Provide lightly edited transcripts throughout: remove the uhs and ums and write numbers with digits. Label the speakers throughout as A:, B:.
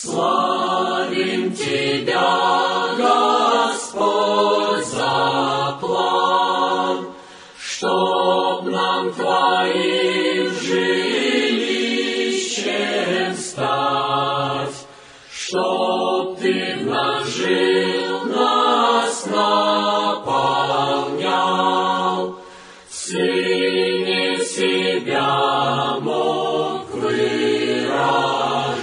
A: Славим Тебя, Господь, за план, чтоб нам Твоим жилищем стать, чтоб Ты в нас жил, нас наполнял, в Сыне себя мог выражать.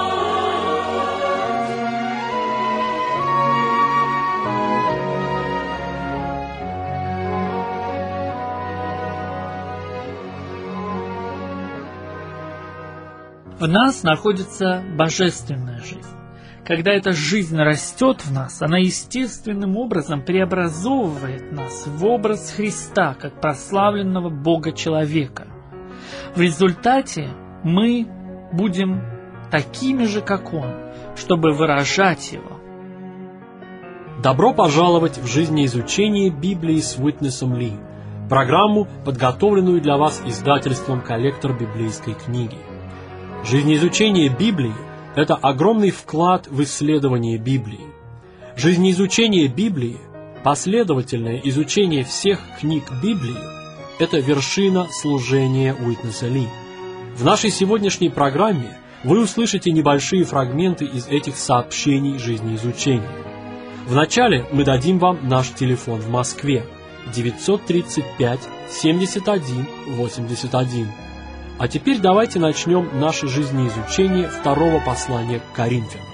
B: В нас находится божественная жизнь. Когда эта жизнь растет в нас, она естественным образом преобразовывает нас в образ Христа, как прославленного Бога-человека. В результате мы будем такими же, как Он, чтобы выражать Его.
C: Добро пожаловать в жизнеизучение Библии с Уитнесом Ли, программу, подготовленную для вас издательством «Коллектор библейской книги». Жизнеизучение Библии – это огромный вклад в исследование Библии. Жизнеизучение Библии, последовательное изучение всех книг Библии – это вершина служения Уитнеса Ли. В нашей сегодняшней программе вы услышите небольшие фрагменты из этих сообщений жизнеизучения. Вначале мы дадим вам наш телефон в Москве 935 71 81. А теперь давайте начнем наше жизнеизучение второго послания к Коринфянам.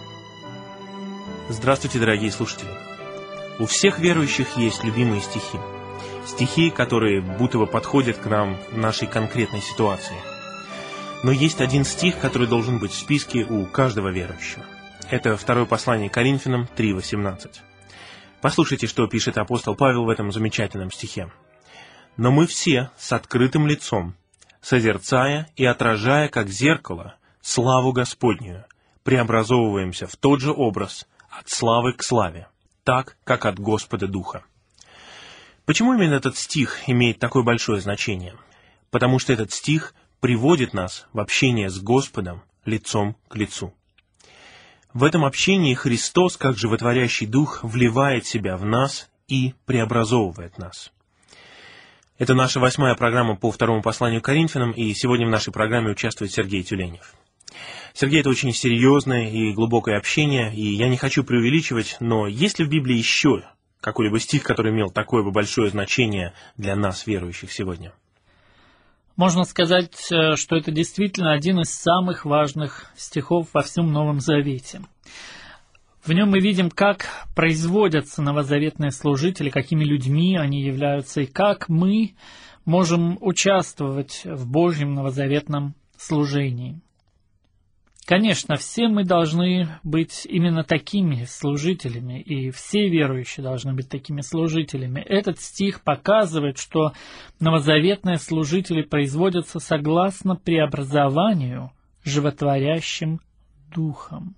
D: Здравствуйте, дорогие слушатели! У всех верующих есть любимые стихи. Стихи, которые будто бы подходят к нам в нашей конкретной ситуации. Но есть один стих, который должен быть в списке у каждого верующего. Это второе послание к Коринфянам 3:18. Послушайте, что пишет апостол Павел в этом замечательном стихе. «Но мы все с открытым лицом, созерцая и отражая, как зеркало, славу Господнюю, преобразовываемся в тот же образ, от славы к славе, так, как от Господа Духа». Почему именно этот стих имеет такое большое значение? Потому что этот стих приводит нас в общение с Господом лицом к лицу. В этом общении Христос, как животворящий Дух, вливает себя в нас и преобразовывает нас. Это наша 8-я программа по второму посланию к Коринфянам, и сегодня в нашей программе участвует Сергей Тюленев. Сергей, это очень серьезное и глубокое общение, и я не хочу преувеличивать, но есть ли в Библии еще какой-либо стих, который имел такое бы большое значение для нас, верующих, сегодня?
B: Можно сказать, что это действительно один из самых важных стихов во всем Новом Завете. В нем мы видим, как производятся новозаветные служители, какими людьми они являются, и как мы можем участвовать в Божьем новозаветном служении. Конечно, все мы должны быть именно такими служителями, и все верующие должны быть такими служителями. Этот стих показывает, что новозаветные служители производятся согласно преобразованию животворящим Духом.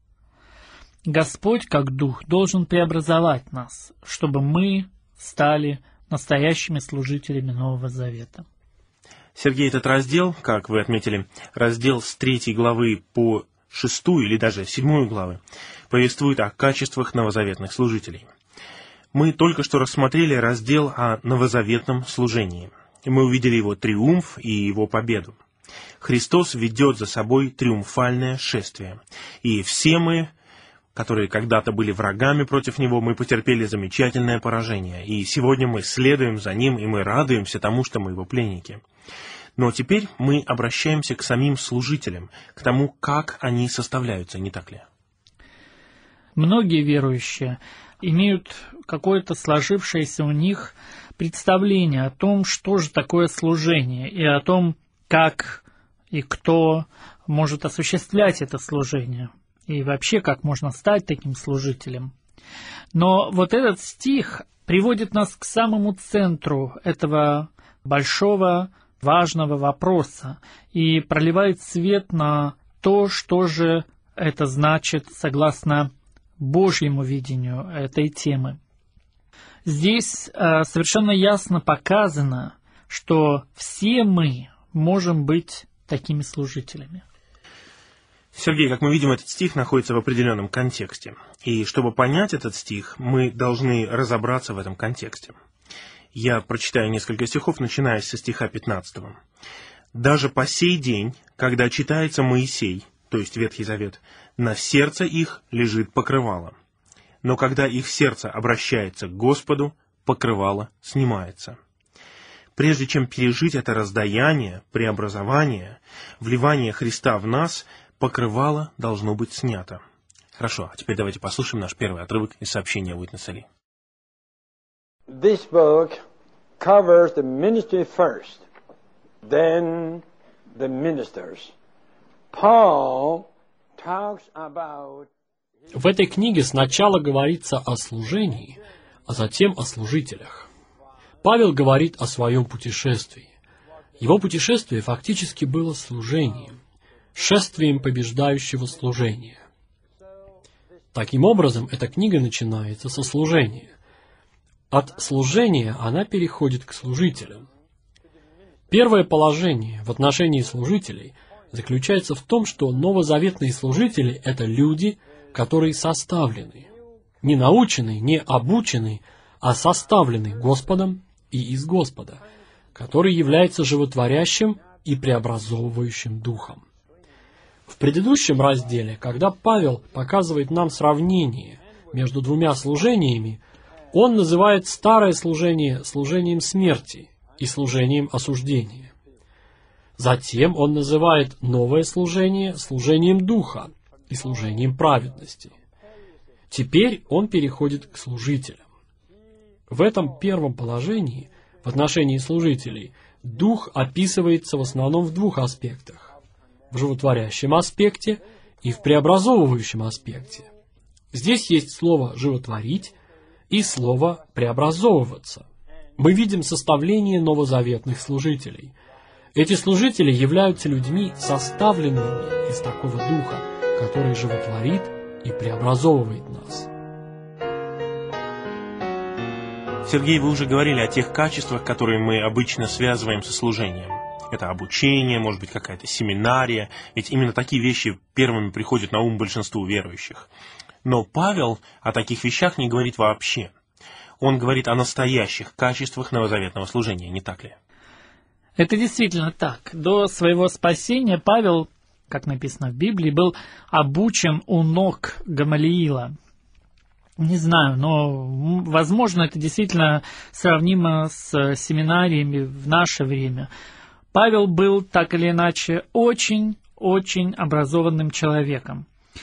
B: Господь, как Дух, должен преобразовать нас, чтобы мы стали настоящими служителями Нового Завета.
D: Сергей, этот раздел, как вы отметили, раздел с 3 главы по 6 или даже 7 главы, повествует о качествах новозаветных служителей. Мы только что рассмотрели раздел о новозаветном служении. Мы увидели его триумф и его победу. Христос ведет за собой триумфальное шествие, и все мы, которые когда-то были врагами против Него, мы потерпели замечательное поражение, и сегодня мы следуем за Ним, и мы радуемся тому, что мы Его пленники. Но теперь мы обращаемся к самим служителям, к тому, как они составляются, не так ли?
B: Многие верующие имеют какое-то сложившееся у них представление о том, что же такое служение, и о том, как и кто может осуществлять это служение. И вообще, как можно стать таким служителем. Но вот этот стих приводит нас к самому центру этого большого, важного вопроса и проливает свет на то, что же это значит согласно Божьему видению этой темы. Здесь совершенно ясно показано, что все мы можем быть такими служителями.
D: Сергей, как мы видим, этот стих находится в определенном контексте. И чтобы понять этот стих, мы должны разобраться в этом контексте. Я прочитаю несколько стихов, начиная со стиха 15. «Даже по сей день, когда читается Моисей, то есть Ветхий Завет, на сердце их лежит покрывало. Но когда их сердце обращается к Господу, покрывало снимается». Прежде чем пережить это раздаяние, преобразование, вливание Христа в нас, покрывало должно быть снято. Хорошо, а теперь давайте послушаем наш первый отрывок из сообщения Witness Lee.
E: This book covers the ministry first, then the ministers. Paul talks about...
C: В этой книге сначала говорится о служении, а затем о служителях. Павел говорит о своем путешествии. Его путешествие фактически было служением, шествием побеждающего служения. Таким образом, эта книга начинается со служения. От служения она переходит к служителям. Первое положение в отношении служителей заключается в том, что новозаветные служители – это люди, которые составлены, не научены, не обучены, а составлены Господом и из Господа, который является животворящим и преобразовывающим духом. В предыдущем разделе, когда Павел показывает нам сравнение между двумя служениями, он называет старое служение служением смерти и служением осуждения. Затем он называет новое служение служением духа и служением праведности. Теперь он переходит к служителям. В этом первом положении, в отношении служителей, дух описывается в основном в двух аспектах. В животворящем аспекте и в преобразовывающем аспекте. Здесь есть слово «животворить» и слово «преобразовываться». Мы видим составление новозаветных служителей. Эти служители являются людьми, составленными из такого духа, который животворит и преобразовывает нас.
D: Сергей, вы уже говорили о тех качествах, которые мы обычно связываем со служением. Это обучение, может быть, какая-то семинария, ведь именно такие вещи первыми приходят на ум большинству верующих. Но Павел о таких вещах не говорит вообще. Он говорит о настоящих качествах новозаветного служения, не так ли?
B: Это действительно так. До своего спасения Павел, как написано в Библии, был обучен у ног Гамалиила. Не знаю, но, возможно, это действительно сравнимо с семинариями в наше время. Павел был, так или иначе, очень образованным человеком.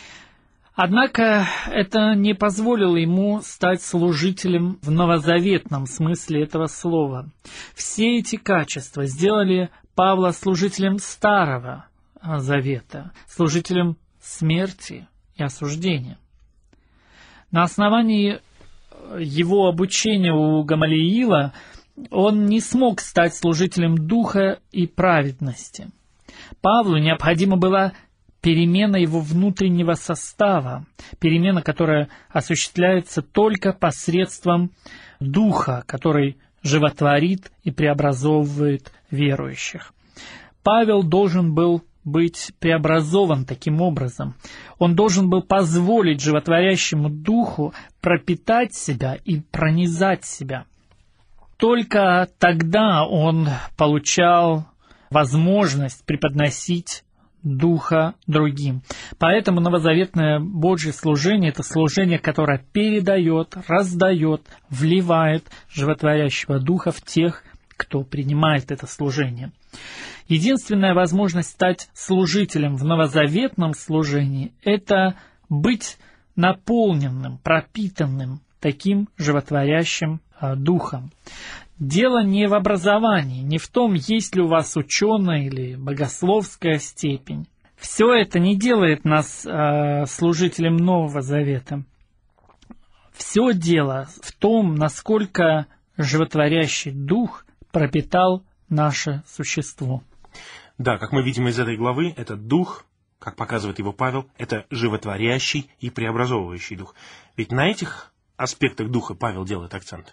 B: Однако это не позволило ему стать служителем в новозаветном смысле этого слова. Все эти качества сделали Павла служителем Старого Завета, служителем смерти и осуждения. На основании его обучения у Гамалиила он не смог стать служителем духа и праведности. Павлу необходима была перемена его внутреннего состава, перемена, которая осуществляется только посредством духа, который животворит и преобразовывает верующих. Павел должен был быть преобразован таким образом. Он должен был позволить животворящему духу пропитать себя и пронизать себя. Только тогда он получал возможность преподносить Духа другим. Поэтому новозаветное Божье служение – это служение, которое передает, раздает, вливает животворящего Духа в тех, кто принимает это служение. Единственная возможность стать служителем в новозаветном служении – это быть наполненным, пропитанным таким животворящим Духом. Дело не в образовании, не в том, есть ли у вас ученая или богословская степень. Все это не делает нас служителем Нового Завета. Все дело в том, насколько животворящий Дух пропитал наше существо.
D: Да, как мы видим из этой главы, этот Дух, как показывает его Павел, это животворящий и преобразовывающий Дух. Ведь на этих аспектах Духа Павел делает акцент.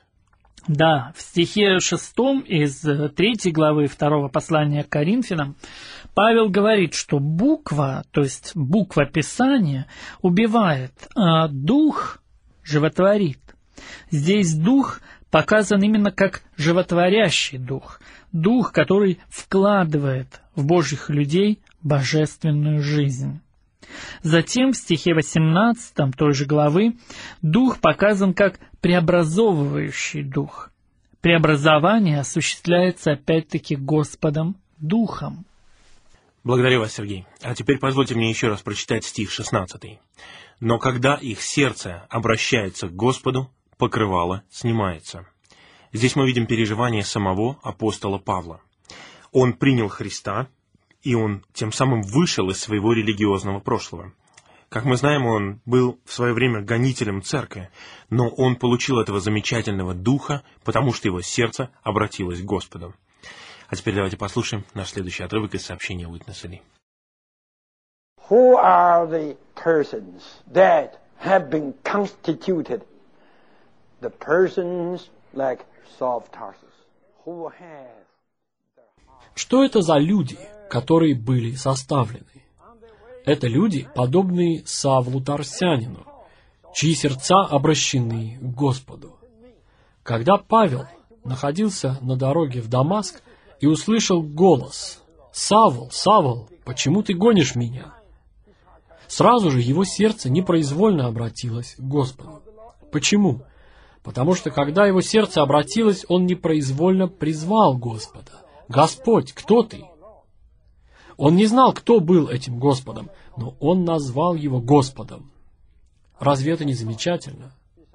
B: Да, в стихе 6 из 3 главы 2 послания к Коринфянам Павел говорит, что буква, то есть буква Писания, убивает, а дух животворит. Здесь дух показан именно как животворящий дух, дух, который вкладывает в Божьих людей божественную жизнь. Затем в стихе 18 той же главы дух показан как преобразовывающий дух. Преобразование осуществляется опять-таки Господом Духом.
D: Благодарю вас, Сергей. А теперь позвольте мне еще раз прочитать стих 16. «Но когда их сердце обращается к Господу, покрывало снимается». Здесь мы видим переживание самого апостола Павла. Он принял Христа, и он тем самым вышел из своего религиозного прошлого. Как мы знаем, он был в свое время гонителем церкви, но он получил этого замечательного духа, потому что его сердце обратилось к Господу. А теперь давайте послушаем наш следующий отрывок из сообщения Уитнеса Ли.
E: Who are the persons that have been constituted? The persons like Saul of Tarsus, who have...
C: Что это за люди, которые были составлены? Это люди, подобные Савлу Тарсянину, чьи сердца обращены к Господу. Когда Павел находился на дороге в Дамаск и услышал голос: «Савл, Савл, почему ты гонишь меня?», сразу же его сердце непроизвольно обратилось к Господу. Почему? Потому что, когда его сердце обратилось, он непроизвольно призвал Господа. «Господь, кто ты?» Он не знал, кто был этим Господом, но он назвал его Господом. Разве это не замечательно?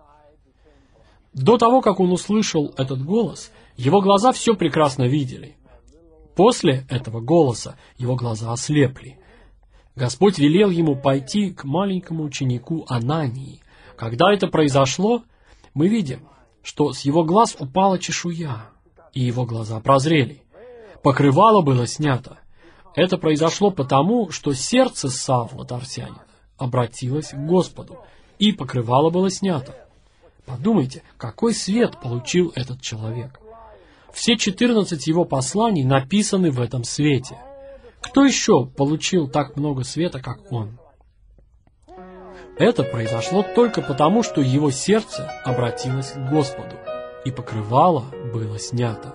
C: До того, как он услышал этот голос, его глаза все прекрасно видели. После этого голоса его глаза ослепли. Господь велел ему пойти к маленькому ученику Анании. Когда это произошло, мы видим, что с его глаз упала чешуя, и его глаза прозрели. Покрывало было снято. Это произошло потому, что сердце Савла Тарсянина обратилось к Господу, и покрывало было снято. Подумайте, какой свет получил этот человек. Все 14 его посланий написаны в этом свете. Кто еще получил так много света, как он? Это произошло только потому, что его сердце обратилось к Господу, и покрывало было снято.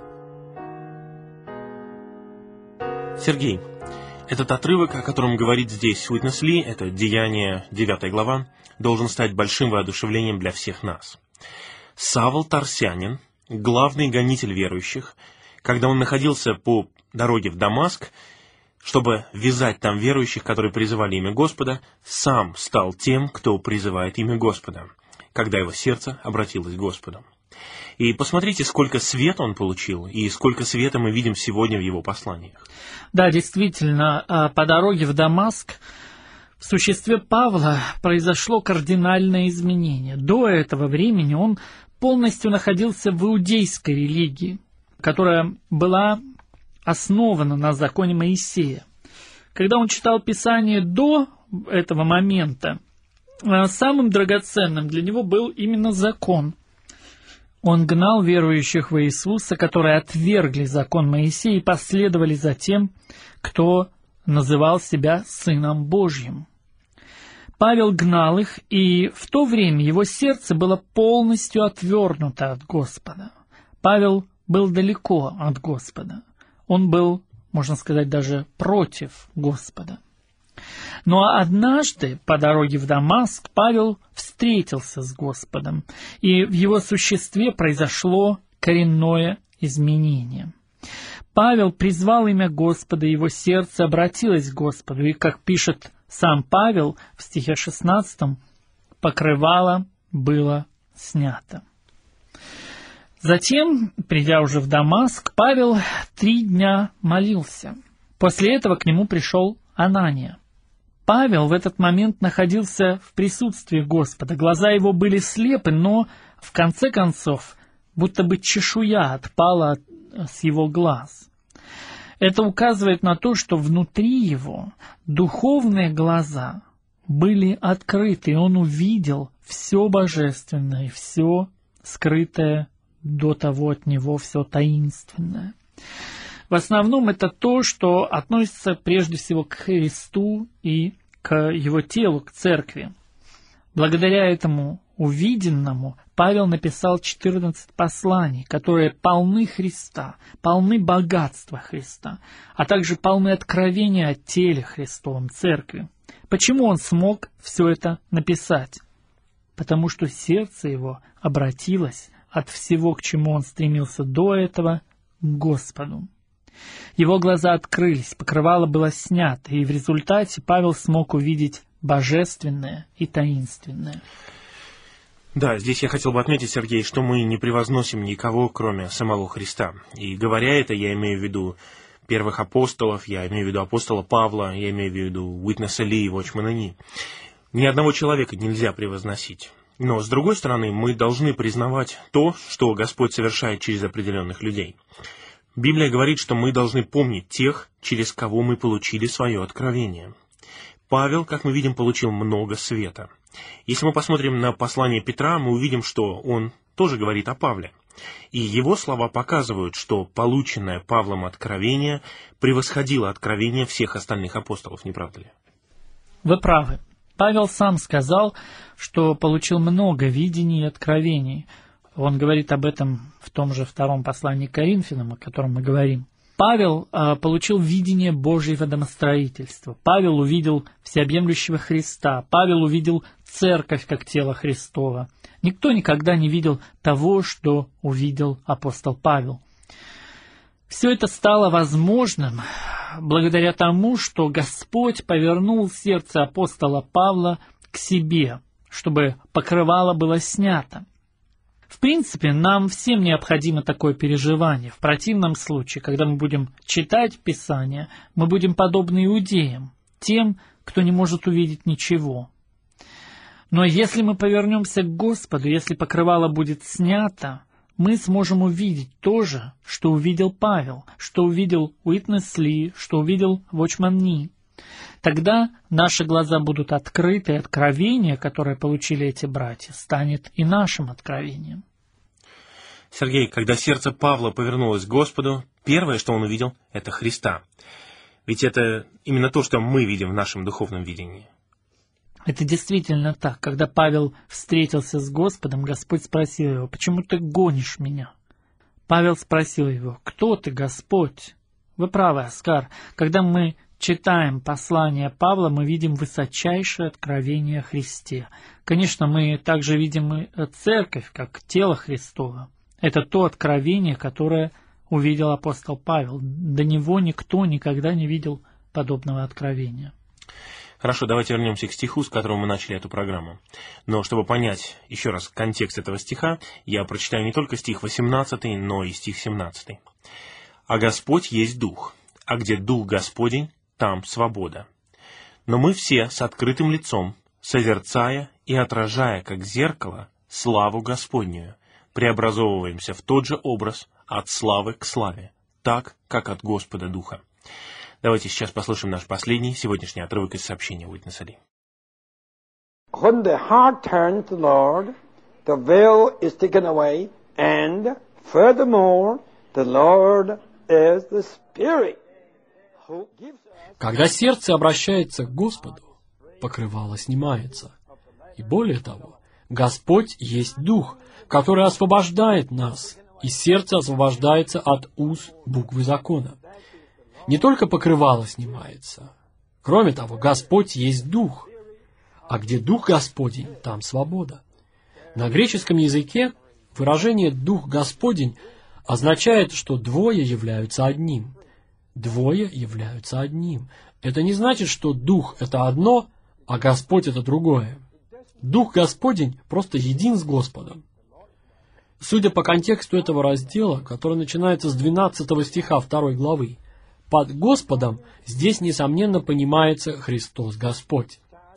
D: Сергей, этот отрывок, о котором говорит здесь Уитнес Ли, это Деяния, 9 глава, должен стать большим воодушевлением для всех нас. Савл Тарсянин, главный гонитель верующих, когда он находился по дороге в Дамаск, чтобы вязать там верующих, которые призывали имя Господа, сам стал тем, кто призывает имя Господа, когда его сердце обратилось к Господу. И посмотрите, сколько света он получил, и сколько света мы видим сегодня в его посланиях.
B: Да, действительно, по дороге в Дамаск в существе Павла произошло кардинальное изменение. До этого времени он полностью находился в иудейской религии, которая была основана на законе Моисея. Когда он читал Писание до этого момента, самым драгоценным для него был именно закон. Он гнал верующих в Иисуса, которые отвергли закон Моисея и последовали за тем, кто называл себя Сыном Божьим. Павел гнал их, и в то время его сердце было полностью отвернуто от Господа. Павел был далеко от Господа. Он был, можно сказать, даже против Господа. Но однажды по дороге в Дамаск Павел встретился с Господом, и в его существе произошло коренное изменение. Павел призвал имя Господа, и его сердце обратилось к Господу, и, как пишет сам Павел в стихе 16, покрывало было снято. Затем, придя уже в Дамаск, Павел 3 дня молился. После этого к нему пришел Анания. Павел в этот момент находился в присутствии Господа. Глаза его были слепы, но в конце концов будто бы чешуя отпала с его глаз. Это указывает на то, что внутри его духовные глаза были открыты, и он увидел все божественное, все скрытое до того от него все таинственное. В основном это то, что относится прежде всего к Христу и к его телу, к церкви. Благодаря этому увиденному Павел написал 14 посланий, которые полны Христа, полны богатства Христа, а также полны откровения о теле Христовом, церкви. Почему он смог все это написать? Потому что сердце его обратилось от всего, к чему он стремился до этого, к Господу. Его глаза открылись, покрывало было снято, и в результате Павел смог увидеть божественное и таинственное.
D: Да, здесь я хотел бы отметить, Сергей, что мы не превозносим никого, кроме самого Христа. И говоря это, я имею в виду первых апостолов, я имею в виду апостола Павла, я имею в виду Уитнеса Ли и Watchman Nee. Ни одного человека нельзя превозносить. Но, с другой стороны, мы должны признавать то, что Господь совершает через определенных людей. Библия говорит, что мы должны помнить тех, через кого мы получили свое откровение. Павел, как мы видим, получил много света. Если мы посмотрим на послание Петра, мы увидим, что он тоже говорит о Павле. И его слова показывают, что полученное Павлом откровение превосходило откровение всех остальных апостолов, не правда ли?
B: Вы правы. Павел сам сказал, что получил много видений и откровений. Он говорит об этом в том же втором послании к Коринфянам, о котором мы говорим. Павел получил видение Божьего домостроительства. Павел увидел всеобъемлющего Христа. Павел увидел церковь как тело Христово. Никто никогда не видел того, что увидел апостол Павел. Все это стало возможным благодаря тому, что Господь повернул сердце апостола Павла к себе, чтобы покрывало было снято. В принципе, нам всем необходимо такое переживание. В противном случае, когда мы будем читать Писание, мы будем подобны иудеям, тем, кто не может увидеть ничего. Но если мы повернемся к Господу, если покрывало будет снято, мы сможем увидеть то же, что увидел Павел, что увидел Уитнес Ли, что увидел Watchman Nee. Тогда наши глаза будут открыты, и откровение, которое получили эти братья, станет и нашим откровением.
D: Сергей, когда сердце Павла повернулось к Господу, первое, что он увидел, это Христа. Ведь это именно то, что мы видим в нашем духовном видении.
B: Это действительно так. Когда Павел встретился с Господом, Господь спросил его: «Почему ты гонишь меня?» Павел спросил его: «Кто ты, Господь?» Вы правы, Оскар. Когда мы читаем послание Павла, мы видим высочайшее откровение о Христе. Конечно, мы также видим и церковь, как тело Христово. Это то откровение, которое увидел апостол Павел. До него никто никогда не видел подобного откровения.
D: Хорошо, давайте вернемся к стиху, с которого мы начали эту программу. Но чтобы понять еще раз контекст этого стиха, я прочитаю не только стих 18, но и стих 17. «А Господь есть Дух, а где Дух Господень, там свобода. Но мы все с открытым лицом, созерцая и отражая, как зеркало, славу Господнюю, преобразовываемся в тот же образ от славы к славе, так, как от Господа Духа». Давайте сейчас послушаем наш последний сегодняшний отрывок из сообщения Уитнеса Ли.
E: When the heart turns to the Lord, the veil is taken away, and furthermore, the Lord is the Spirit who gives us...
C: Когда сердце обращается к Господу, покрывало снимается. И более того, Господь есть Дух, который освобождает нас, и сердце освобождается от уз буквы закона. Не только покрывало снимается. Кроме того, Господь есть Дух. А где Дух Господень, там свобода. На греческом языке выражение «Дух Господень» означает, что двое являются одним. Двое являются одним. Это не значит, что Дух — это одно, а Господь — это другое. Дух Господень просто един с Господом. Судя по контексту этого раздела, который начинается с 12 стиха 2 главы, под Господом здесь, несомненно, понимается Христос Господь.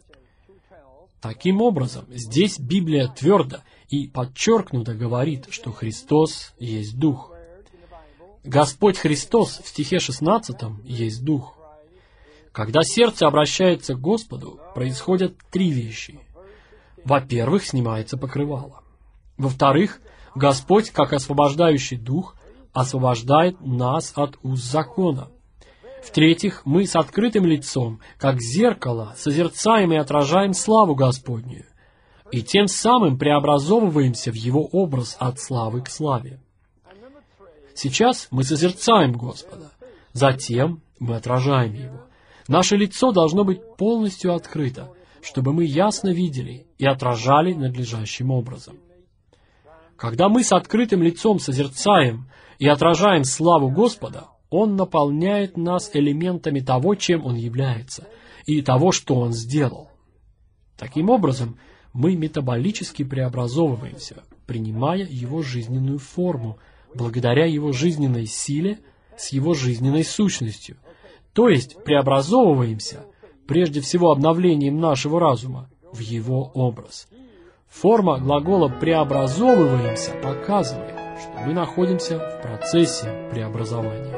C: Таким образом, здесь Библия твердо и подчеркнуто говорит, что Христос есть Дух. Господь Христос в стихе 16 есть Дух. Когда сердце обращается к Господу, происходят три вещи. Во-первых, снимается покрывало. Во-вторых, Господь, как освобождающий дух, освобождает нас от уз закона. В-третьих, мы с открытым лицом, как зеркало, созерцаем и отражаем славу Господнюю, и тем самым преобразовываемся в Его образ от славы к славе. Сейчас мы созерцаем Господа, затем мы отражаем Его. Наше лицо должно быть полностью открыто, чтобы мы ясно видели и отражали надлежащим образом. Когда мы с открытым лицом созерцаем и отражаем славу Господа, Он наполняет нас элементами того, чем Он является, и того, что Он сделал. Таким образом, мы метаболически преобразовываемся, принимая Его жизненную форму, благодаря Его жизненной силе с Его жизненной сущностью, то есть преобразовываемся, прежде всего обновлением нашего разума, в Его образ. Форма глагола «преобразовываемся» показывает, что мы находимся в процессе преобразования.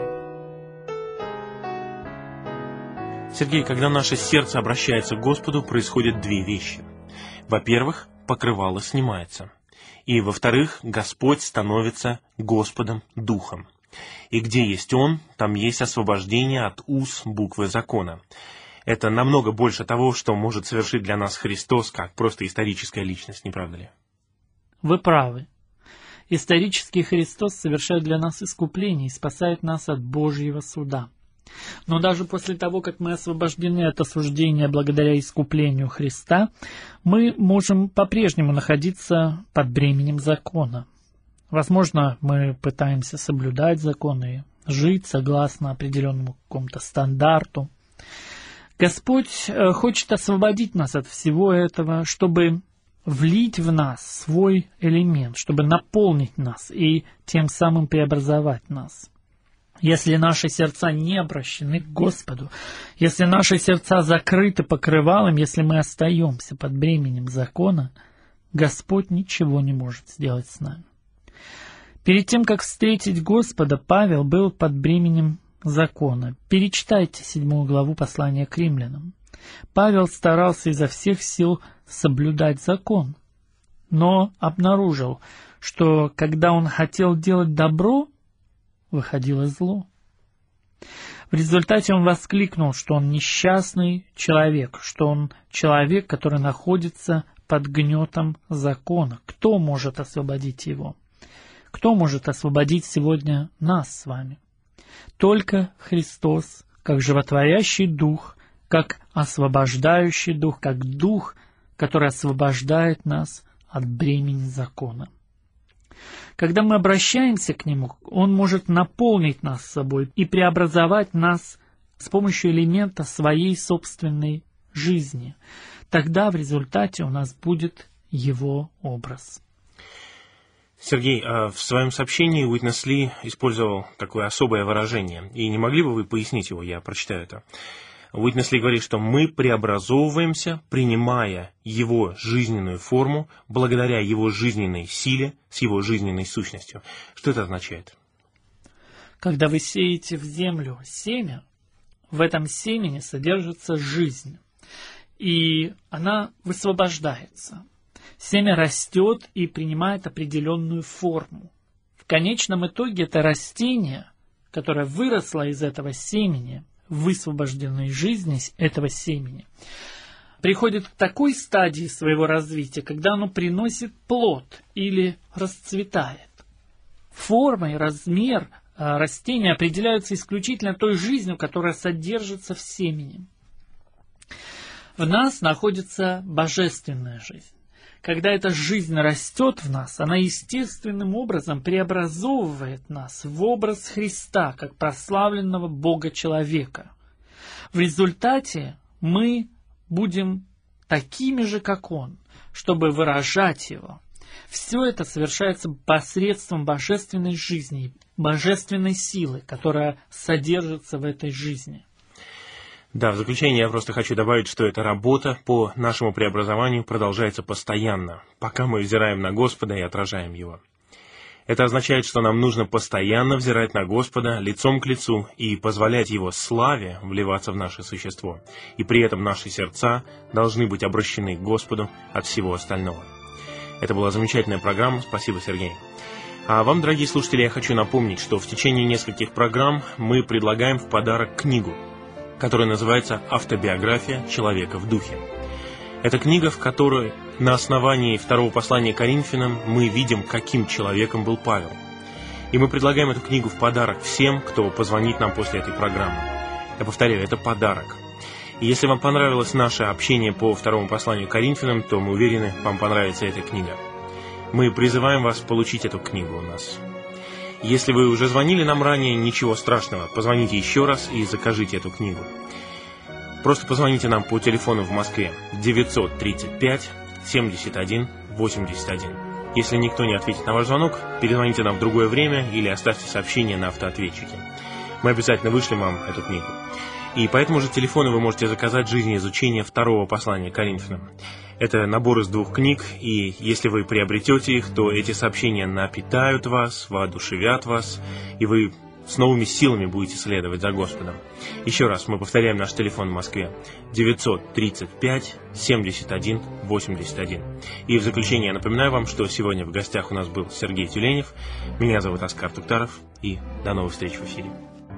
D: Сергей, когда наше сердце обращается к Господу, происходят две вещи. Во-первых, покрывало снимается. И, во-вторых, Господь становится Господом Духом. И где есть Он, там есть освобождение от уз буквы закона. Это намного больше того, что может совершить для нас Христос, как просто историческая личность, не правда ли?
B: Вы правы. Исторический Христос совершает для нас искупление и спасает нас от Божьего суда. Но даже после того, как мы освобождены от осуждения благодаря искуплению Христа, мы можем по-прежнему находиться под бременем закона. Возможно, мы пытаемся соблюдать законы, жить согласно определенному какому-то стандарту. Господь хочет освободить нас от всего этого, чтобы влить в нас свой элемент, чтобы наполнить нас и тем самым преобразовать нас. Если наши сердца не обращены к Господу, если наши сердца закрыты покрывалом, если мы остаемся под бременем закона, Господь ничего не может сделать с нами. Перед тем, как встретить Господа, Павел был под бременем закона. Перечитайте 7 главу послания к римлянам. Павел старался изо всех сил соблюдать закон, но обнаружил, что когда он хотел делать добро, выходило зло. В результате он воскликнул, что он несчастный человек, что он человек, который находится под гнетом закона. Кто может освободить его? Кто может освободить сегодня нас с вами? Только Христос, как животворящий Дух, как освобождающий Дух, как Дух, который освобождает нас от бремени закона. Когда мы обращаемся к Нему, Он может наполнить нас собой и преобразовать нас с помощью элемента своей собственной жизни. Тогда в результате у нас будет Его образ.
D: Сергей, в своем сообщении Уитнес Ли использовал такое особое выражение. И не могли бы вы пояснить его? Я прочитаю это. Уитнес Ли говорит, что мы преобразовываемся, принимая Его жизненную форму, благодаря Его жизненной силе, с Его жизненной сущностью. Что это означает?
B: Когда вы сеете в землю семя, в этом семени содержится жизнь, и она высвобождается. Семя растет и принимает определенную форму. В конечном итоге это растение, которое выросло из этого семени, высвобожденной жизни этого семени, приходит к такой стадии своего развития, когда оно приносит плод или расцветает. Форма и размер растения определяются исключительно той жизнью, которая содержится в семени. В нас находится божественная жизнь. Когда эта жизнь растет в нас, она естественным образом преобразовывает нас в образ Христа, как прославленного Бога-человека. В результате мы будем такими же, как Он, чтобы выражать Его. Все это совершается посредством божественной жизни, божественной силы, которая содержится в этой жизни.
D: Да, в заключение я просто хочу добавить, что эта работа по нашему преобразованию продолжается постоянно, пока мы взираем на Господа и отражаем Его. Это означает, что нам нужно постоянно взирать на Господа лицом к лицу и позволять Его славе вливаться в наше существо. И при этом наши сердца должны быть обращены к Господу от всего остального. Это была замечательная программа, спасибо, Сергей. А вам, дорогие слушатели, я хочу напомнить, что в течение нескольких программ мы предлагаем в подарок книгу, которая называется «Автобиография человека в духе». Это книга, в которой на основании второго послания Коринфянам мы видим, каким человеком был Павел. И мы предлагаем эту книгу в подарок всем, кто позвонит нам после этой программы. Я повторяю, это подарок. И если вам понравилось наше общение по второму посланию Коринфянам, то мы уверены, вам понравится эта книга. Мы призываем вас получить эту книгу у нас. Если вы уже звонили нам ранее, ничего страшного, позвоните еще раз и закажите эту книгу. Просто позвоните нам по телефону в Москве 935 71 81. Если никто не ответит на ваш звонок, перезвоните нам в другое время или оставьте сообщение на автоответчике. Мы обязательно вышлем вам эту книгу. И по этому же телефону вы можете заказать «Жизнеизучение второго послания Коринфянам». Это набор из 2 книг, и если вы приобретете их, то эти сообщения напитают вас, воодушевят вас, и вы с новыми силами будете следовать за Господом. Еще раз мы повторяем наш телефон в Москве 935 71 81. И в заключение я напоминаю вам, что сегодня в гостях у нас был Сергей Тюленев. Меня зовут Оскар Туктаров, и до новых встреч в эфире.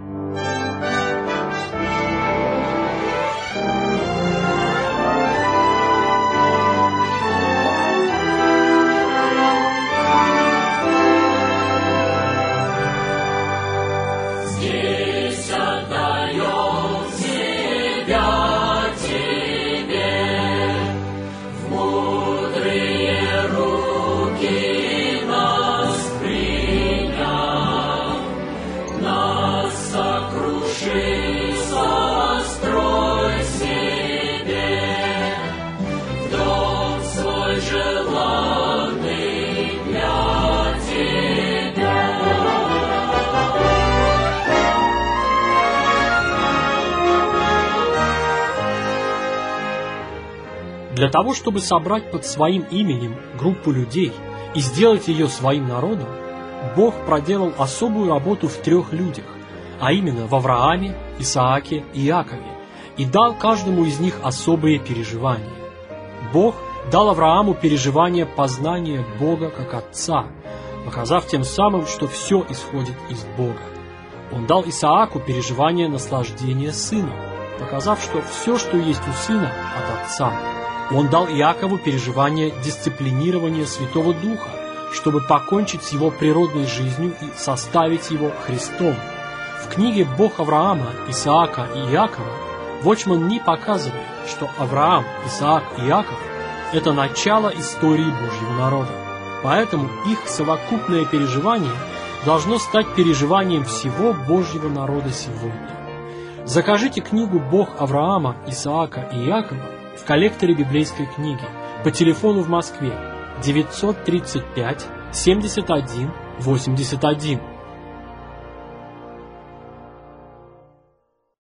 C: Для того, чтобы собрать под своим именем группу людей и сделать ее своим народом, Бог проделал особую работу в 3 людях, а именно в Аврааме, Исааке и Иакове, и дал каждому из них особые переживания. Бог дал Аврааму переживание познания Бога как Отца, показав тем самым, что все исходит из Бога. Он дал Исааку переживание наслаждения сыном, показав, что все, что есть у сына, от Отца. Он дал Иакову переживание дисциплинирования Святого Духа, чтобы покончить с его природной жизнью и составить его Христом. В книге «Бог Авраама, Исаака и Иакова» Watchman Nee показывает, что Авраам, Исаак и Иаков – это начало истории Божьего народа. Поэтому их совокупное переживание должно стать переживанием всего Божьего народа сегодня. Закажите книгу «Бог Авраама, Исаака и Иакова» в коллекторе библейской книги по телефону в Москве 935 71 81.